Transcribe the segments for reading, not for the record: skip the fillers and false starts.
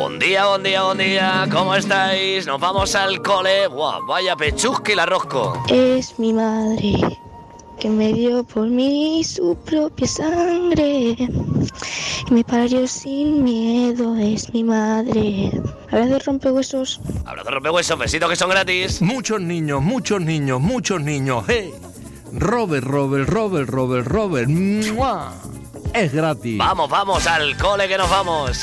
Buen día, buen día, buen día. ¿Cómo estáis? Nos vamos al cole. ¡Buah! Vaya pechusque y la rosco. Es mi madre que me dio por mí su propia sangre y me parió sin miedo. Es mi madre. Abrazo rompehuesos. Abrazo rompehuesos, besitos que son gratis. Muchos niños, muchos niños, muchos niños. ¡Hey! Robert. ¡Mua! Es gratis. Vamos, vamos al cole que nos vamos.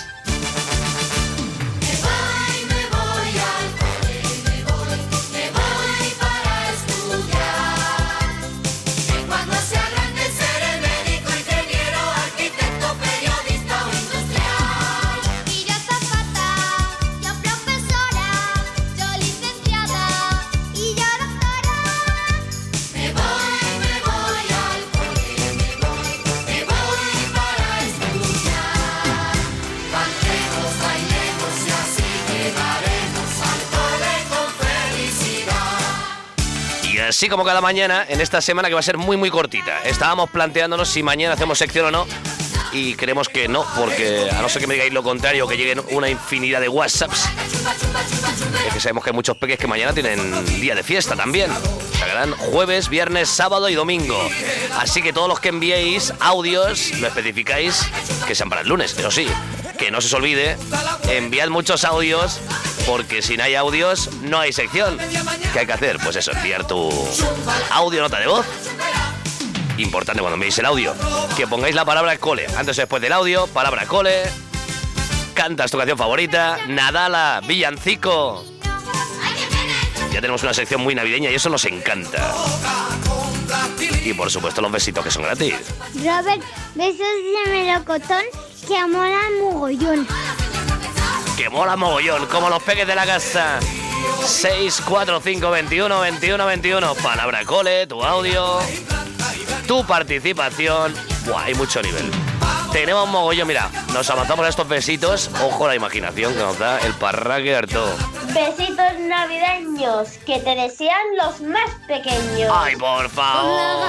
Así como cada mañana, en esta semana que va a ser muy muy cortita. Estábamos planteándonos si mañana hacemos sección o no y creemos que no, porque a no ser que me digáis lo contrario, que lleguen una infinidad de WhatsApps. Es que sabemos que hay muchos peques que mañana tienen día de fiesta también. O sea, quedan jueves, viernes, sábado y domingo. Así que todos los que enviéis audios, lo especificáis que sean para el lunes. Eso sí, que no se os olvide, enviad muchos audios, porque si no hay audios, no hay sección. ¿Qué hay que hacer? Pues eso, enviar tu audio, nota de voz. Importante cuando enviéis el audio, que pongáis la palabra cole. Antes o después del audio, palabra cole. Cantas tu canción favorita. Nadala, villancico. Ya tenemos una sección muy navideña y eso nos encanta. Y por supuesto los besitos que son gratis. Robert, besos de melocotón que mola mogollón. Que mola mogollón, como los peques de la casa. 645 21 21 21. Palabra cole, tu audio, tu participación. Buah, hay mucho nivel. Tenemos mogollón, mira, nos avanzamos a estos besitos. Ojo a la imaginación que nos da el parraque harto. Besitos navideños que te desean los más pequeños. Ay, por favor.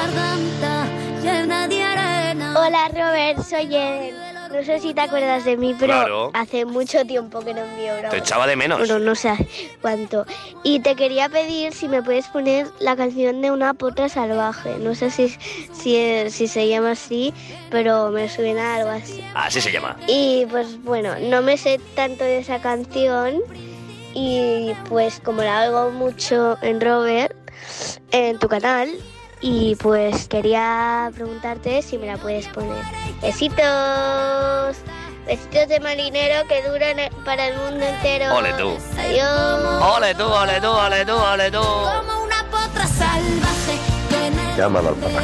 Hola Robert, soy Eden. No sé si te acuerdas de mí, pero Claro. hace mucho tiempo que no envío broma. Te echaba de menos. Bueno, no sé cuánto. Y te quería pedir si me puedes poner la canción de Una potra salvaje. No sé si se llama así, pero me suena algo así. Así se llama. Y pues bueno, no me sé tanto de esa canción. Y pues como la oigo mucho en Robert, en tu canal, y pues quería preguntarte si me la puedes poner. Besitos. Besitos de marinero que duran para el mundo entero. Ole tú. Adiós. Ole tú, ole tú, ole tú, ole tú. Como una potra salvaje. Llámalo al papá.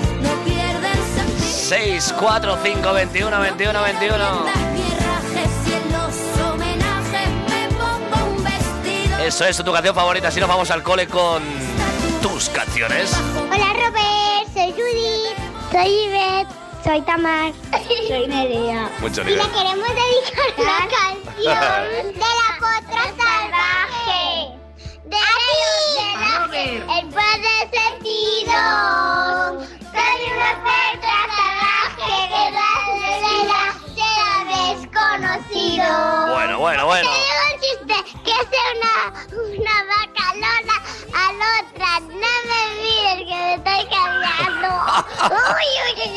645 21 21 21. Eso es tu canción favorita. Si nos vamos al cole con tus canciones. Hola Robert, soy Judith, soy Ivette, soy Tamar, soy Nerea. Mucho Y nivel. le queremos dedicar la canción de la potra salvaje. De el padre sentido. Soy una potra salvaje que será desconocido. Bueno. Te digo un chiste, que sea una vaca lola a la otra. No me mires que me estoy cambiando. Uy.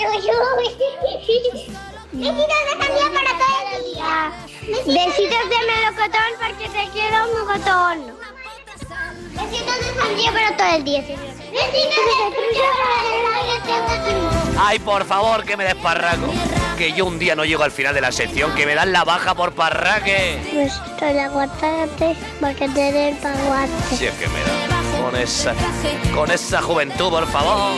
Besitos de sandía para todo el día. Besitos de melocotón porque te quiero un mogotón. Besitos de sandía para todo el día, señor. Besitos de trucha para el día. Ay, por favor, que me desparraco. Que yo un día no llego al final de la sección, que me dan la baja por parraque. Besitos de aguacate porque te den el paguate. Si es que me da. Con esa juventud, por favor.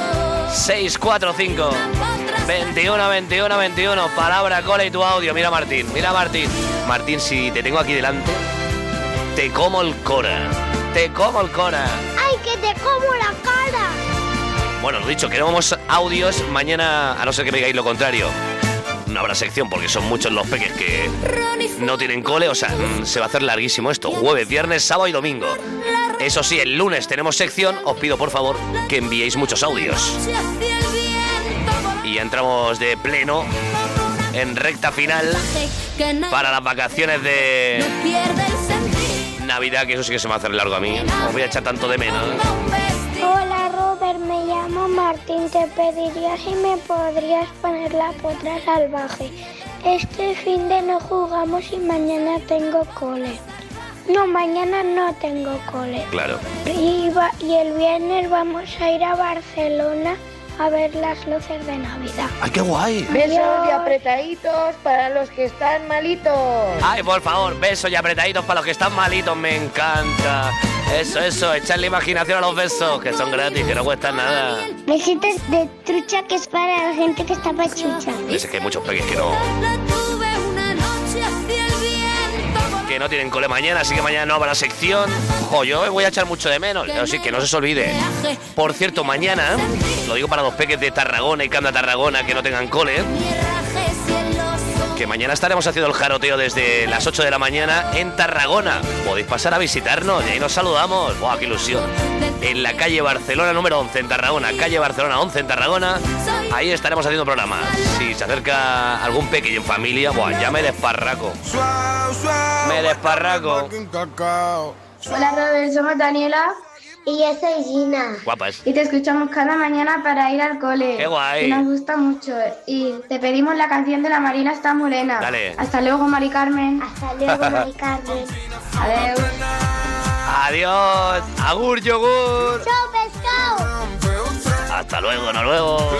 645 21 21 21. Palabra cole y tu audio. Mira Martín. Martín, si te tengo aquí delante, te como el cora. Te como el cora. ¡Ay, que te como la cara! Bueno, lo dicho, queremos audios. Mañana, a no ser que me digáis lo contrario, no habrá sección porque son muchos los peques que no tienen cole. O sea, se va a hacer larguísimo esto. Jueves, viernes, sábado y domingo. Eso sí, el lunes tenemos sección. Os pido, por favor, que enviéis muchos audios. Y ya entramos de pleno en recta final para las vacaciones de Navidad, que eso sí que se me va a hacer largo a mí. Os voy a echar tanto de menos. Hola Robert, me llamo Martín. Te pediría si me podrías poner La Potra Salvaje. Este fin de no jugamos y mañana tengo cole. No, mañana no tengo cole. Claro. Y el viernes vamos a ir a Barcelona a ver las luces de Navidad. ¡Ay, qué guay! Besos y apretaditos para los que están malitos. ¡Ay, por favor! Besos y apretaditos para los que están malitos, me encanta. Eso, echarle imaginación a los besos, que son gratis, que no cuestan nada. Besitos de trucha, que es para la gente que está pachucha. Es que hay muchos peques que no tienen cole mañana, así que mañana no habrá sección. Jo, yo voy a echar mucho de menos, así que no se os olvide. Por cierto, mañana, lo digo para los peques de Tarragona y Canda Tarragona que no tengan cole, que mañana estaremos haciendo el jaroteo desde las 8 de la mañana en Tarragona. Podéis pasar a visitarnos y ahí nos saludamos. ¡Buah, qué ilusión! En la calle Barcelona número 11 en Tarragona, calle Barcelona 11 en Tarragona, ahí estaremos haciendo programa. Si se acerca algún pequeño en familia, ¡buah, ya me desparraco! ¡Me desparraco! Hola Robert, somos Daniela. Y yo soy Gina. Guapas. Y te escuchamos cada mañana para ir al cole. ¡Qué guay! Y nos gusta mucho. Y te pedimos la canción de La Marina está morena. Dale. Hasta luego, Mari Carmen. Hasta luego, Mari Carmen. Adiós. ¡Adiós! ¡Agur, yogur! ¡Chao, pescado! ¡Hasta luego, no luego!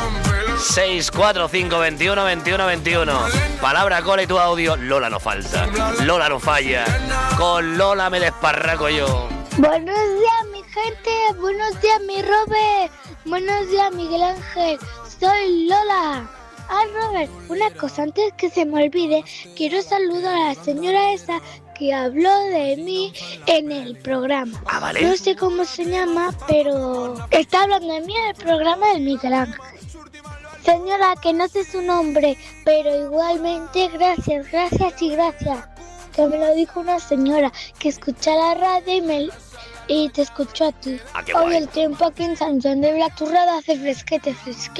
6, 4, 5, 21, 21, 21. Palabra, cola y tu audio. Lola no falta. Lola no falla. Con Lola me desparraco yo. Buenos días, mi gente. Buenos días, mi Robert. Buenos días, Miguel Ángel. Soy Lola. Robert, una cosa antes que se me olvide. Quiero saludar a la señora esa que habló de mí en el programa. Ah, vale. No sé cómo se llama, pero está hablando de mí en el programa del Miguel Ángel. Señora, que no sé su nombre, pero igualmente gracias. Que me lo dijo una señora que escucha la radio y te escuchó a ti. Ah, qué Hoy guay. el tiempo aquí en San Juan de Vilatorrada hace fresquete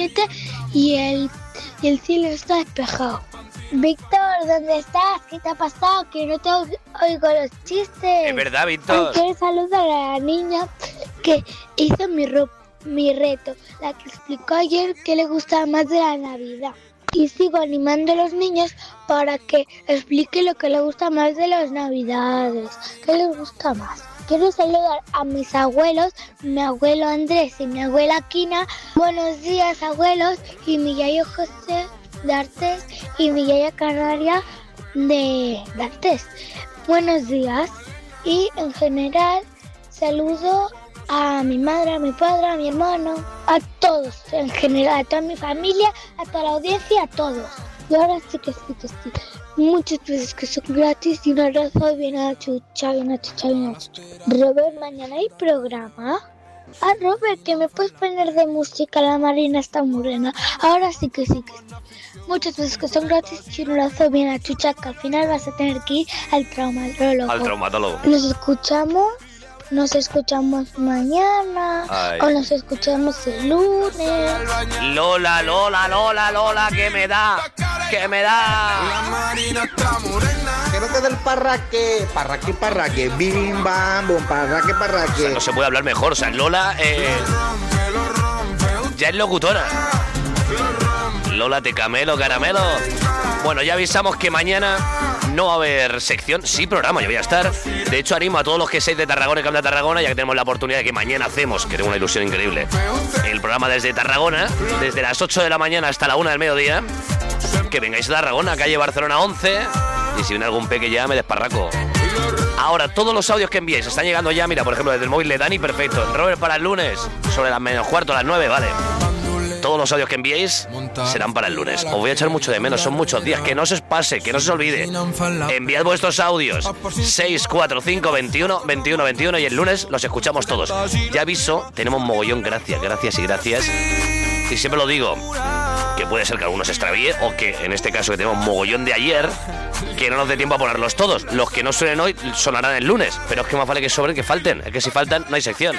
y el cielo está despejado. Víctor, ¿dónde estás? ¿Qué te ha pasado? Que no te oigo los chistes. Es verdad, Víctor. Quiero saludar a la niña que hizo mi reto, la que explicó ayer que le gustaba más de la Navidad. Y sigo animando a los niños para que explique lo que le gusta más de las Navidades. ¿Qué les gusta más? Quiero saludar a mis abuelos, mi abuelo Andrés y mi abuela Quina. Buenos días, abuelos, y mi yayo José de Artés y mi yaya Canaria de Artés. Buenos días. Y en general saludo a mi madre, a mi padre, a mi hermano, a todos en general, a toda mi familia, a toda la audiencia, a todos. Y ahora sí que sí. Muchas veces que son gratis y un abrazo bien a chucha. Robert, mañana hay programa. Robert, que me puedes poner de música La Marina está morena. Ahora sí que sí. Muchas veces que son gratis y un abrazo bien a chucha, que al final vas a tener que ir al traumatólogo. Al traumatólogo. Nos escuchamos mañana. Ay. O nos escuchamos el lunes. Lola, ¿qué me da? La Marina está morena. Que no te dé el parraque, bim bam, bom, parraque. O sea, no se puede hablar mejor. O sea, Lola ya es locutora. Lola, te camelo, caramelo. Bueno, ya avisamos que mañana no va a haber sección, sí programa, yo voy a estar. De hecho, animo a todos los que seáis de Tarragona y Canda Tarragona, ya que tenemos la oportunidad de que mañana hacemos, que tengo una ilusión increíble, el programa desde Tarragona, desde las 8 de la mañana hasta la 1 del mediodía. Que vengáis a Tarragona, calle Barcelona 11, y si viene algún peque ya me desparraco. Ahora, todos los audios que enviéis están llegando ya, mira, por ejemplo, desde el móvil de Dani, perfecto. Robert, para el lunes, sobre las menos cuarto, las 9, vale. Todos los audios que enviéis serán para el lunes. Os voy a echar mucho de menos, son muchos días. Que no se os pase, que no se os olvide. Enviad vuestros audios. 6, 4, 5, 21, 21, 21 y el lunes los escuchamos todos. Ya aviso, tenemos mogollón, gracias. Y siempre lo digo, que puede ser que algunos se extravíe o que en este caso que tenemos mogollón de ayer, que no nos dé tiempo a ponerlos todos. Los que no suenen hoy sonarán el lunes, pero es que más vale que sobren que falten. Es que si faltan no hay sección.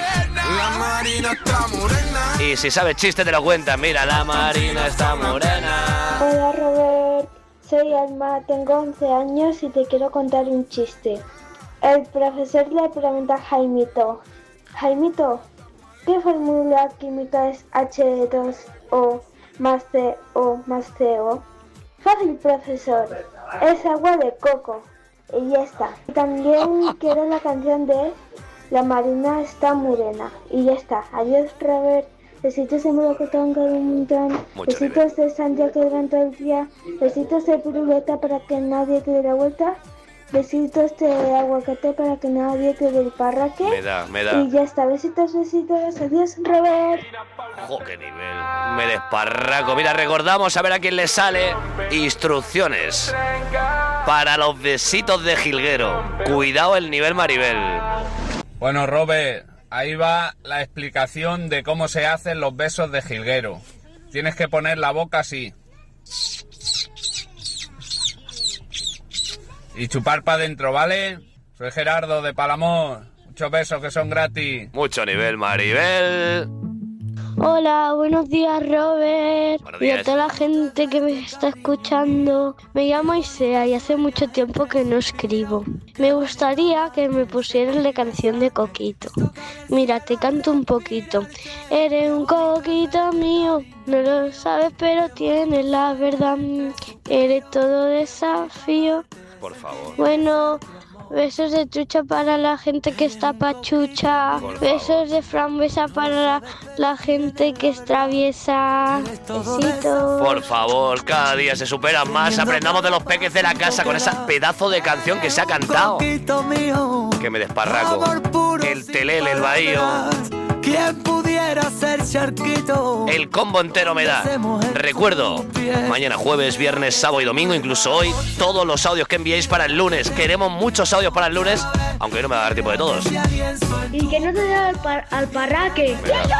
Y si sabes chiste te lo cuentas. Mira, la Marina está morena. Hola Robert, soy Alma, tengo 11 años y te quiero contar un chiste. El profesor le pregunta a Jaimito, Jaimito, ¿qué fórmula química es H2O más CO más CO? Fácil, profesor, es agua de coco. Y ya está. También quiero la canción de La Marina está morena. Y ya está. Adiós, Robert. Besitos de melocotón con un montón. Besitos de Santiago que duran todo el día. Besitos de piruleta para que nadie te dé la vuelta. Besitos de aguacate para que nadie te dé el parraque. Me da. Y ya está. Besitos, besitos. Adiós, Robert. ¡Jo, qué nivel! Me desparraco. Mira, recordamos a ver a quién le sale. Instrucciones para los besitos de jilguero. Cuidado el nivel Maribel. Bueno, Robert, ahí va la explicación de cómo se hacen los besos de jilguero. Tienes que poner la boca así. Y chupar para adentro, ¿vale? Soy Gerardo de Palamós. Muchos besos que son gratis. Mucho nivel, Maribel. Hola, buenos días, Robert. Buenos días. Y a toda la gente que me está escuchando. Me llamo Isea y hace mucho tiempo que no escribo. Me gustaría que me pusieras la canción de Coquito. Mira, te canto un poquito. Eres un coquito mío, no lo sabes pero tienes la verdad. Eres todo desafío. Por favor. Bueno, besos de trucha para la gente que está pachucha. Besos de frambuesa para la gente que es traviesa. Besitos. Por favor, cada día se superan más. Aprendamos de los peques de la casa con esa pedazo de canción que se ha cantado. Que me desparraco. El telele, el bahío. ¿Quién pudiera ser charquito? El combo entero me da. Recuerdo, mañana jueves, viernes, sábado y domingo, incluso hoy, todos los audios que enviéis para el lunes. Queremos muchos audios para el lunes, aunque hoy no me va a dar tiempo de todos. Y que no te dé al parraque.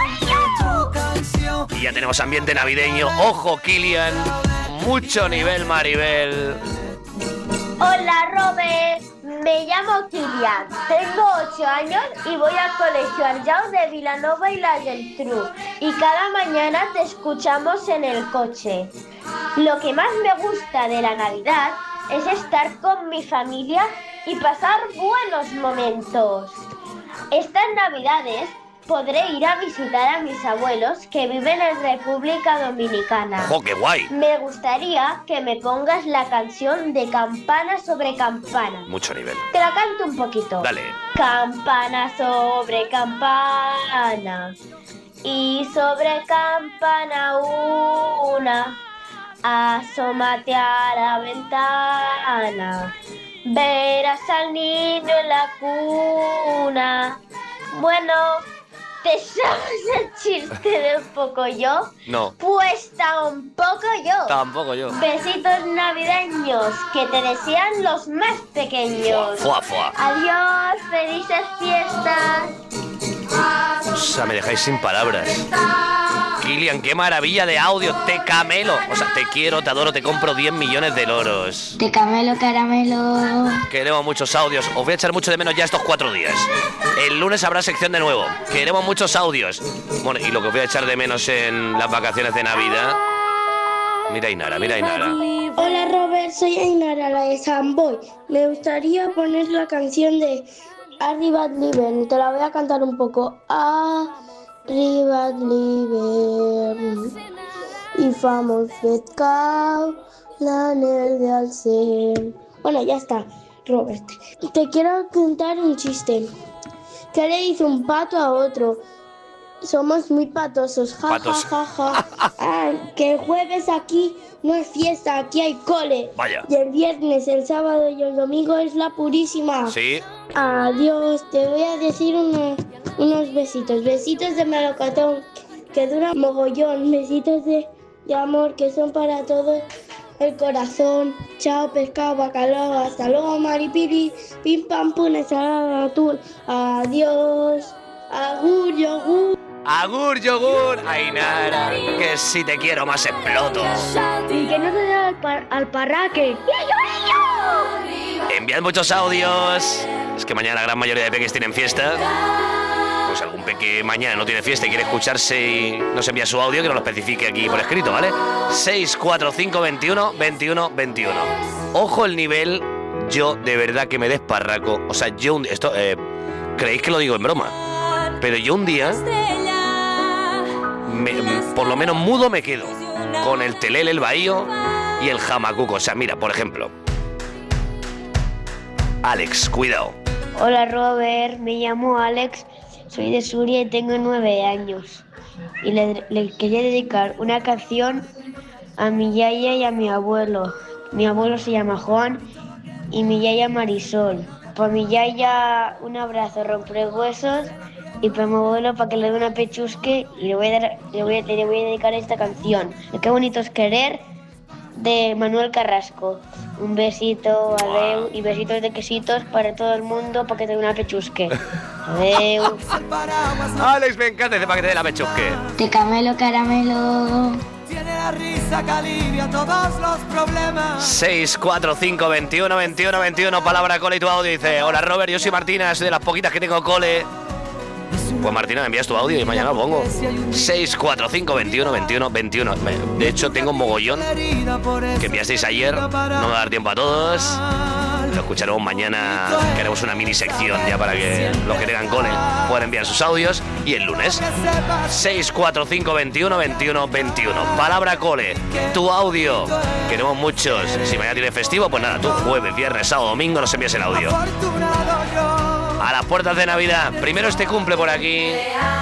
Y ya tenemos ambiente navideño. Ojo, Kilian. Mucho nivel, Maribel. Hola, Robert. Me llamo Kilian, tengo 8 años y voy al colegio Arjau de Vilanova y la Geltrú. Y cada mañana te escuchamos en el coche. Lo que más me gusta de la Navidad es estar con mi familia y pasar buenos momentos. Estas Navidades podré ir a visitar a mis abuelos que viven en República Dominicana. ¡Oh, qué guay! Me gustaría que me pongas la canción de Campana sobre Campana. Mucho nivel. Te la canto un poquito. Dale. Campana sobre campana y sobre campana una. Asómate a la ventana, verás al niño en la cuna. Bueno, ¿te sabes el chiste del Pocoyo? No. Pues tampoco yo. Tampoco yo. Besitos navideños que te desean los más pequeños. Fua, fua. Adiós, felices fiestas. O sea, me dejáis sin palabras. Kilian, qué maravilla de audio. Te camelo. O sea, te quiero, te adoro, te compro 10 millones de loros. Te camelo, caramelo. Queremos muchos audios. Os voy a echar mucho de menos ya estos 4 días. El lunes habrá sección de nuevo. Queremos muchos audios. Bueno, y lo que os voy a echar de menos en las vacaciones de Navidad. Mira Ainara, mira Ainara. Hola, Robert, soy Ainara, la de Samboy. Me gustaría poner la canción de Arriba Liber. Te la voy a cantar un poco. Arriba Liber. Y famos fet cau l'anel de alcem. Bueno, ya está, Robert. Te quiero contar un chiste. ¿Qué le dice un pato a otro? Somos muy patosos, ja, Patos. ja, ja, ja. Que el jueves aquí no es fiesta, aquí hay cole. Vaya. Y el viernes, el sábado y el domingo es la purísima. Sí. Adiós, te voy a decir unos besitos. Besitos de melocotón, que duran mogollón. Besitos de amor, que son para todo el corazón. Chao, pescado, bacalao. Hasta luego, maripiri. Pim, pam, pum, ensalada, atún. Adiós. Agur, yogur. Agur, yogur, Ainara. Que si te quiero más exploto. Y que no te dé al parraque. Enviad muchos audios. Es que mañana la gran mayoría de peques tienen fiesta. Pues algún un peque mañana no tiene fiesta y quiere escucharse y nos envía su audio, que nos lo especifique aquí por escrito, ¿vale? 645 21 21 21. Ojo el nivel, yo de verdad que me desparraco. O sea, yo esto creéis que lo digo en broma, pero yo un día por lo menos mudo me quedo con el telele, el bahío y el jamacuco. O sea, mira, por ejemplo, Alex, cuidado. Hola Robert, me llamo Alex, soy de Suria y tengo 9 años. Y le quería dedicar una canción a mi yaya y a mi abuelo. Mi abuelo se llama Juan y mi yaya Marisol. Para mi yaya un abrazo rompehuesos y para mi abuelo para que le dé una pechusque y le voy a dedicar esta canción. Qué bonito es querer, de Manuel Carrasco. Un besito, adeu, y besitos de quesitos para todo el mundo para que te dé una pechusque. Adeu. Alex, me encanta, dice para que te dé la pechusque. De Camelo Caramelo. Tiene la risa que alivia todos los problemas. 645 21 21 21, palabra cole y tu audio. Dice, hola Robert, yo soy Martina, soy de las poquitas que tengo cole. Pues Martina, me envías tu audio y mañana lo pongo. 645 21 21 21. De hecho, tengo un mogollón que enviasteis ayer. No me va a dar tiempo a todos. Lo escucharemos mañana. Queremos una mini sección ya para que los que tengan cole puedan enviar sus audios. Y el lunes 645 21 21 21. Palabra cole, tu audio. Queremos muchos. Si mañana tienes festivo, pues nada, tú jueves, viernes, sábado, domingo nos envías el audio. A las puertas de Navidad. Primero este cumple por aquí.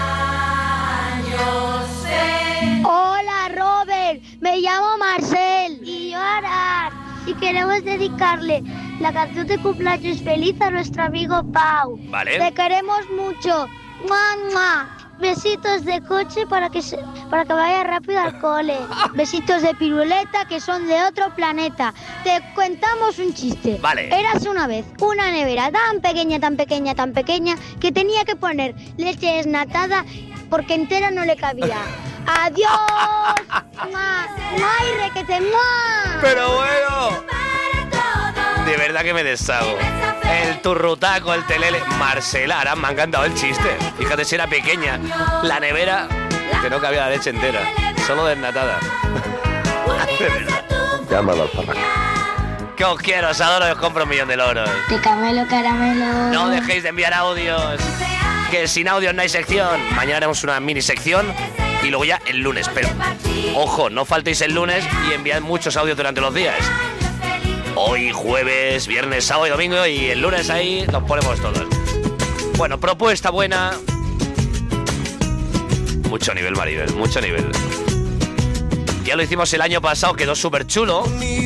Hola Robert, me llamo Marcel y yo Arar y queremos dedicarle la canción de cumpleaños feliz a nuestro amigo Pau. Vale. Te queremos mucho. ¡Mua, mua! Besitos de coche para que vaya rápido al cole. Besitos de piruleta que son de otro planeta. Te contamos un chiste. Vale. Érase una vez una nevera tan pequeña, tan pequeña, tan pequeña que tenía que poner leche desnatada porque entera no le cabía. ¡Adiós! ¡Mua! ¡Ay, requete! ¡Mua! Pero bueno, de verdad que me deshago. El turrutaco, el telele. Marcela, ahora me ha encantado el chiste. Fíjate si era pequeña la nevera que no cabía la leche entera, solo desnatada. De verdad. Llámalo al parraque. Que os quiero, os adoro y os compro 1.000.000 de loros. De Camelo Caramelo. No dejéis de enviar audios, que sin audios no hay sección. Mañana haremos una mini sección y luego ya el lunes. Pero, ojo, no faltéis el lunes y enviad muchos audios durante los días. Hoy jueves, viernes, sábado y domingo, y el lunes ahí los ponemos todos. Bueno, propuesta buena. Mucho nivel, Maribel, mucho nivel. Ya lo hicimos el año pasado, quedó súper chulo.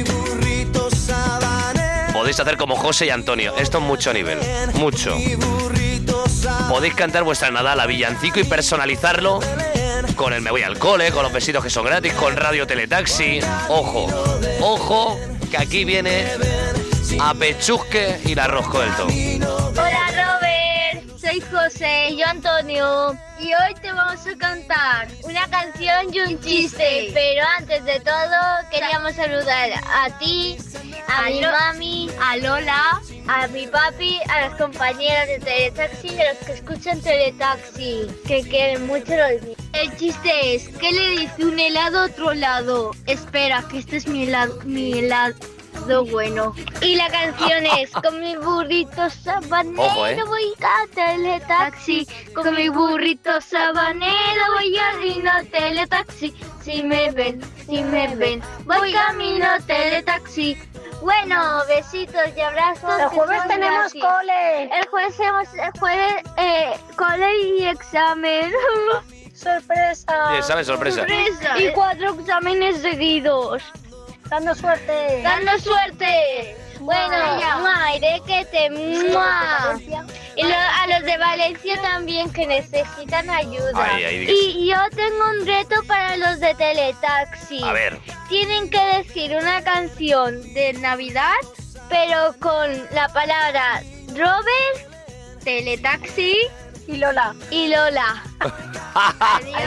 Podéis hacer como José y Antonio. Esto es mucho nivel, mucho. Podéis cantar vuestra Nadala, villancico y personalizarlo con el me voy al cole, con los besitos que son gratis, con Radio Teletaxi. Ojo, ojo, que aquí viene a Pechusque y la Rosco del Tom. Hola Robert, soy José y yo Antonio y hoy te vamos a cantar una canción y un chiste. Pero antes de todo queríamos saludar a ti, a mi mami, a Lola, a mi papi, a las compañeras de Teletaxi y a los que escuchan Teletaxi, que quieren mucho los niños. El chiste es, ¿qué le dice un helado a otro helado? Espera, que este es mi helado bueno. Y la canción es, con mi burrito sabanero voy a Teletaxi. Con mi burrito sabanero voy a Rino Teletaxi. Si me ven, voy camino Teletaxi. Bueno, besitos y abrazos. El jueves tenemos cole. El jueves tenemos cole y examen. Sorpresa. Sí, examen sorpresa. Y 4 exámenes seguidos. Dando suerte. ¡Dando suerte! Bueno, Maire, que te mua. Y a los de Valencia también, que necesitan ayuda. Y yo tengo un reto para los de Teletaxi. A ver. Tienen que decir una canción de Navidad, pero con la palabra Robert, Teletaxi y Lola.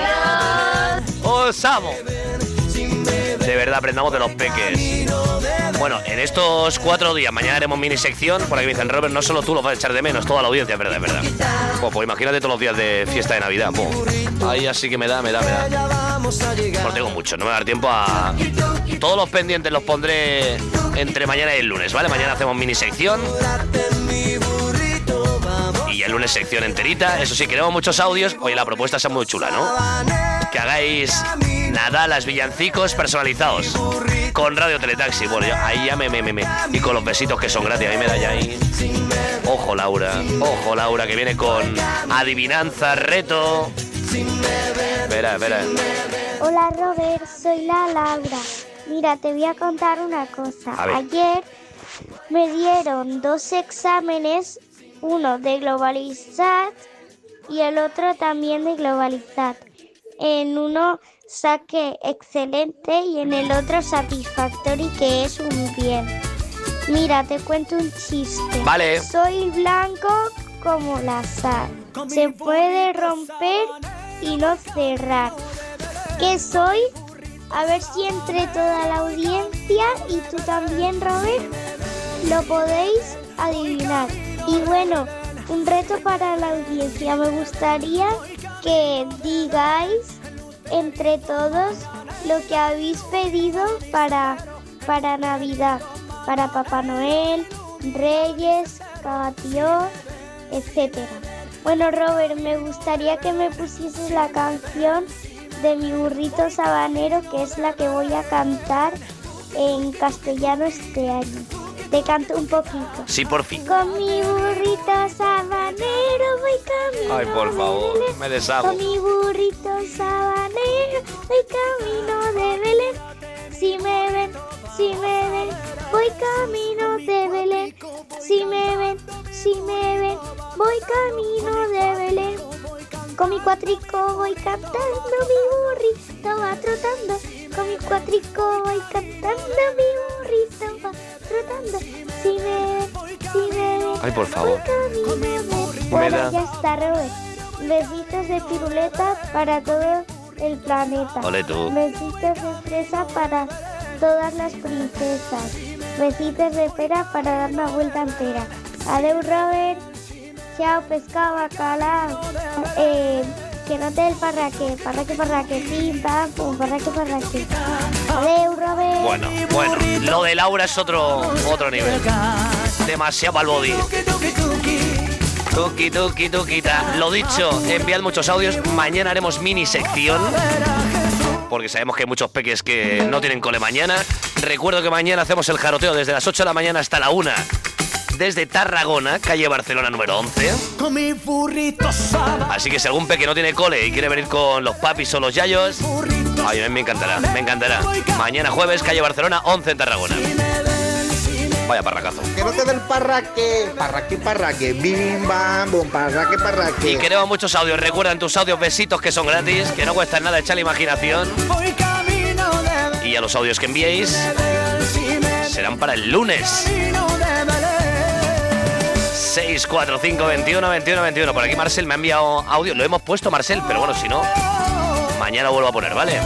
Adiós. ¡Os amo! De verdad, aprendamos de los peques. Bueno, en estos 4 días, mañana haremos mini sección, por aquí me dicen, Robert, no solo tú lo vas a echar de menos, toda la audiencia, es verdad, es verdad. Pues imagínate todos los días de fiesta de Navidad. Ahí así que me da. Bueno, tengo mucho, no me va a dar tiempo a... Todos los pendientes los pondré entre mañana y el lunes, ¿vale? Mañana hacemos mini sección. Y el lunes sección enterita. Eso sí, queremos muchos audios. Oye, la propuesta es muy chula, ¿no? Que hagáis Nadalas, villancicos personalizados con Radio Teletaxi. Bueno, ahí ya me. Y con los besitos que son gratis. A mí me da ya ahí. Ojo, Laura, que viene con adivinanza, reto. Espera. Hola, Robert, soy la Laura. Mira, te voy a contar una cosa. Ayer me dieron 2 exámenes, uno de Globalizat y el otro también de Globalizat. En uno saqué excelente y en el otro satisfactory, que es un bien. Mira, te cuento un chiste. Vale. Soy blanco como la sal. Se puede romper y no cerrar. ¿Qué soy? A ver si entre toda la audiencia y tú también, Robert, lo podéis adivinar. Y bueno, un reto para la audiencia. Me gustaría que digáis entre todos lo que habéis pedido para Navidad. Para Papá Noel, Reyes, Cabatío, etc. Bueno, Robert, me gustaría que me pusieses la canción de Mi burrito sabanero, que es la que voy a cantar en castellano este año. Te canto un poquito. Sí, por fin. Con mi burrito sabanero voy camino. Ay, por favor, me deshago. Con mi burrito sabanero voy camino de Belén. Si me ven, voy camino de Belén. Si me ven, voy camino de Belén. Con mi cuatrico voy cantando, mi burrito va trotando. Con mi cuatrico voy cantando, mi burrito va trotando. Si me ven, ay, por favor. Bueno, ya está, Robert. Besitos de piruleta para todo el planeta. Ole tú. Besitos de fresa para todas las princesas. Besitos de pera para dar una vuelta entera. Adeu, Robert. Chao, pescado, bacalao. Que no te dé el parraque, pim, pam, pum, parraque. Adeu, Robert. Bueno, lo de Laura es otro nivel. Demasiado al body. Tuquita. Lo dicho, enviad muchos audios. Mañana haremos mini sección, porque sabemos que hay muchos peques que no tienen cole mañana. Recuerdo que mañana hacemos el jaroteo desde las 8 de la mañana hasta la 1. Desde Tarragona, calle Barcelona número 11. Así que si algún peque no tiene cole y quiere venir con los papis o los yayos, ay, a mí me encantará. Mañana jueves, calle Barcelona 11 en Tarragona. Vaya parracazo. Que no te dé el parraque, bim, bam, bum, parraque. Y queremos muchos audios. Recuerda tus audios besitos, que son gratis, que no cuestan nada, echar la imaginación. Y a los audios que enviéis serán para el lunes. 645212121. Por aquí Marcel me ha enviado audio. Lo hemos puesto, Marcel, pero bueno, si no, mañana vuelvo a poner, ¿vale?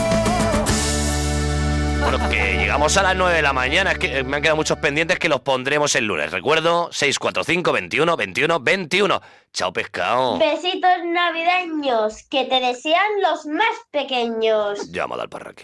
Bueno, que llegamos a las 9 de la mañana. Es que me han quedado muchos pendientes que los pondremos el lunes. Recuerdo, 645212121. Chao, pescado. Besitos navideños que te desean los más pequeños. Llámala al parraque.